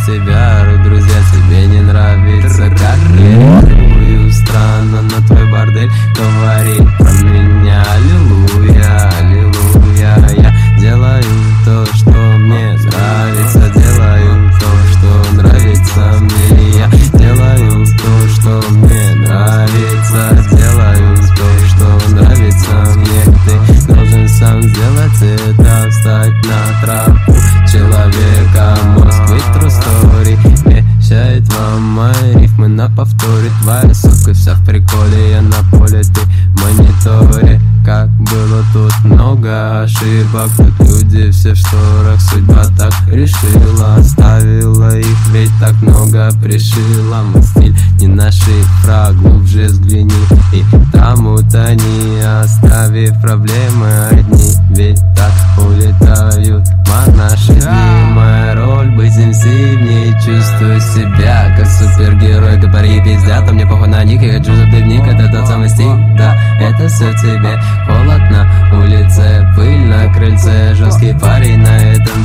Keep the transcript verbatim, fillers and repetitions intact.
тебя орут друзья, тебе не нравится, как я рифмую. Странно, но твой бордель говорит про меня. Аллилуйя, аллилуйя. Я делаю то, что мне нравится, делаю то, что нравится мне. Я делаю то, что мне нравится, делаю то, что нравится мне. Ты должен сам сделать это, встать на тропу человека. Москвы true story вещает вам мои рифмы на повторе. Твоя сука вся в приколе, я на поле, ты в мониторе. Как было тут много ошибок, тут люди все в шторах. Судьба так решила, оставила их, ведь так много пришила. Мой стиль не наши, глубже взгляни и там утони, оставив проблемы одни, ведь так улетают наши дни. Моя роль быть эм си, в ней чувствую себя как супергерой. Говори пиздят, а мне похуй на них, я хочу, чтобы ты вник, это тот самый стих. Да, это все тебе. Холод на улице, пыль на крыльце, жесткий парень на этом